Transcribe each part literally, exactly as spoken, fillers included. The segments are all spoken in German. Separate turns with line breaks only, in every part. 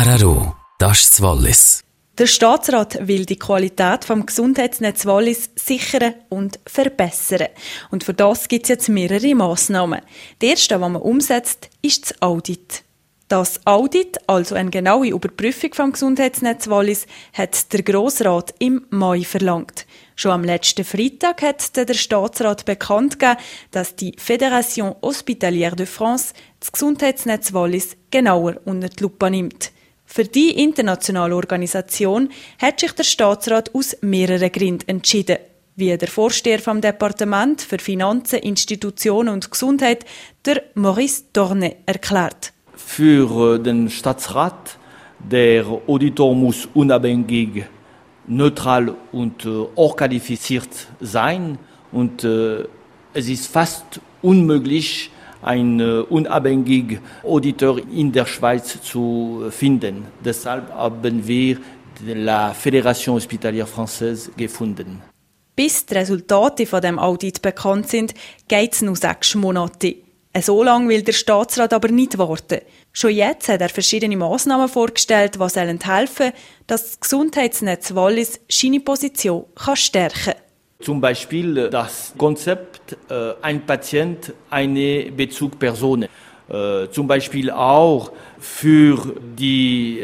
R R O, das ist das Wallis.
Der Staatsrat will die Qualität des Gesundheitsnetzes Wallis sichern und verbessern. Und für das gibt es jetzt mehrere Massnahmen. Die erste, die man umsetzt, ist das Audit. Das Audit, also eine genaue Überprüfung vom Gesundheitsnetz Wallis, hat der Grossrat im Mai verlangt. Schon am letzten Freitag hat der Staatsrat bekannt gegeben, dass die Fédération Hospitalière de France das Gesundheitsnetz Wallis genauer unter die Lupe nimmt. Für die internationale Organisation hat sich der Staatsrat aus mehreren Gründen entschieden, wie der Vorsteher vom Departement für Finanzen, Institutionen und Gesundheit, der Maurice Dornet, erklärt.
Für den Staatsrat, der Auditor muss unabhängig, neutral und äh, auch qualifiziert sein. Und äh, es ist fast unmöglich, einen äh, unabhängigen Auditor in der Schweiz zu finden. Deshalb haben wir la Fédération Hospitalière Française gefunden.
Bis die Resultate von dem Audit bekannt sind, geht es noch sechs Monate. So lange will der Staatsrat aber nicht warten. Schon jetzt hat er verschiedene Massnahmen vorgestellt, die helfen sollen, dass das Gesundheitsnetz Wallis seine Position kann stärken kann.
Zum Beispiel das Konzept äh, ein Patient, eine Bezugsperson. Äh, zum Beispiel auch für die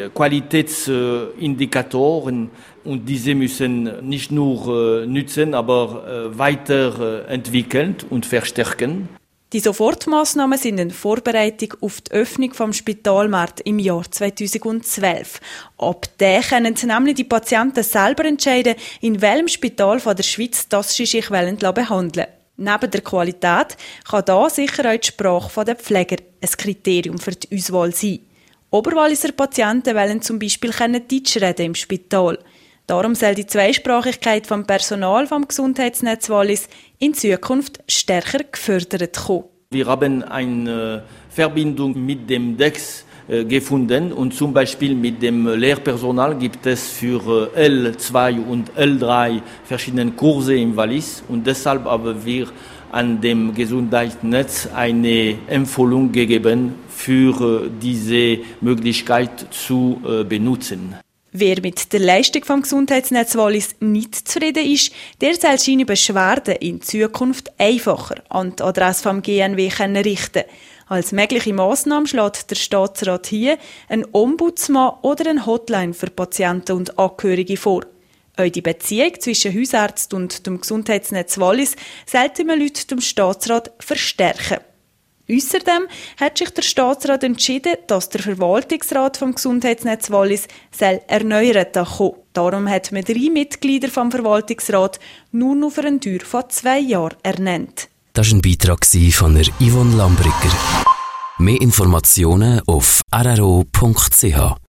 Qualitätsindikatoren. Und diese müssen nicht nur äh, nützen, aber äh, weiterentwickeln und verstärken.
Die Sofortmaßnahmen sind eine Vorbereitung auf die Öffnung des Spitalmarkts im Jahr zweitausendzwölf. Ab dann können nämlich die Patienten selber entscheiden, in welchem Spital von der Schweiz das sie sich behandeln wollen. Neben der Qualität kann da sicher auch die Sprache der Pfleger ein Kriterium für die Auswahl sein. Oberwalliser Patienten wollen zum Beispiel Deutsch reden im Spital. Darum soll die Zweisprachigkeit vom Personal vom Gesundheitsnetz Wallis in Zukunft stärker gefördert kommen.
Wir haben eine Verbindung mit dem D E X gefunden und zum Beispiel mit dem Lehrpersonal gibt es für L zwei und L drei verschiedene Kurse im Wallis und deshalb haben wir an dem Gesundheitsnetz eine Empfehlung gegeben, für diese Möglichkeit zu benutzen.
Wer mit der Leistung vom Gesundheitsnetz Wallis nicht zufrieden ist, der soll seine Beschwerden in Zukunft einfacher an die Adresse vom G N W richten. Als mögliche Massnahme schlägt der Staatsrat hier einen Ombudsmann oder eine Hotline für Patienten und Angehörige vor. Auch die Beziehung zwischen Hausärzten und dem Gesundheitsnetz Wallis sollten wir Leute dem Staatsrat verstärken. Außerdem hat sich der Staatsrat entschieden, dass der Verwaltungsrat vom Gesundheitsnetz Wallis erneuert kommen. Darum hat man drei Mitglieder vom Verwaltungsrat nur noch für eine Dauer von zwei Jahren ernannt.
Das war ein Beitrag von der Yvonne Lambricker. Mehr Informationen auf r r o punkt c h.